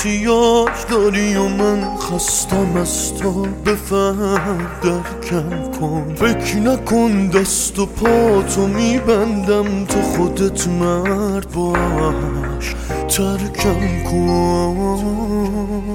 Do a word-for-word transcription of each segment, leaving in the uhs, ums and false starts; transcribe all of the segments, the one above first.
احتیاج داری و من خستم از تو، بفهم درکم کن، فکر نکن دست و پا تو میبندم، تو خودت مرد باش ترکم کن.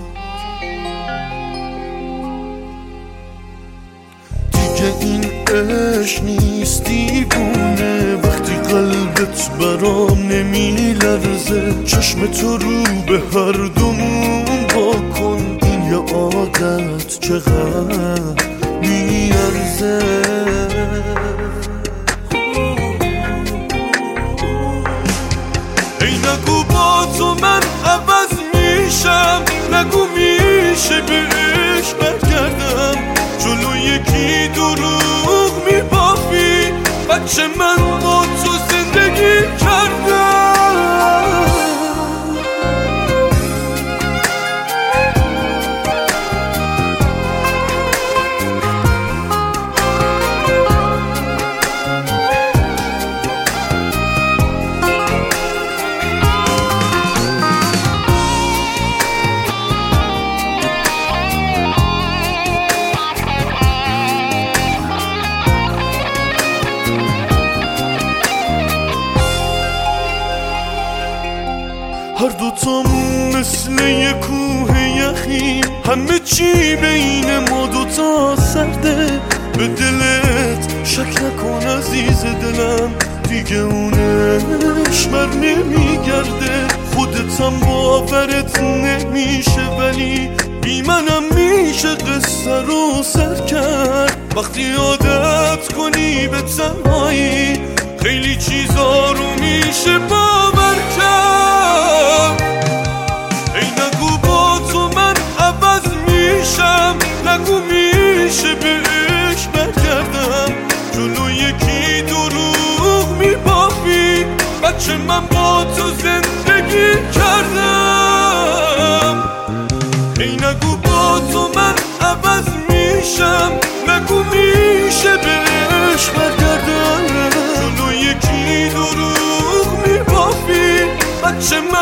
دیگه این عشق نیست دیوونه، وقتی قلبت برام نمیلرزه، چشم تو رو به هر دومون با کن، این یه عادت چقدر میارزه. ای نگو با تو من عوض میشم، نگو میشه به عشق برگردم، جلو یکی دروغ میبافی، بچه من با تو زندگی کردم. هر دوتامون مثل یه کوه یخیم، همه چی بین ما دوتا سرده، به دلت شک نکن عزیز دلم، دیگه اونش بر نمیگرده، خودتم باورت نمیشه ولی بی منم میشه قصه رو سر کرد، وقتی عادت کنی به تنهایی خیلی چیزا رو میشه باور کرد. ای نگو با تو من عوض میشم، نگو میشه به عشق برگردم، جلو یکی دروغ میبافی، بچه من با تو زندگی کردم. ای نگو با تو من عوض میشم، نگو میشه به عشق برگردم، جلو یکی دروغ میبافی، بچه من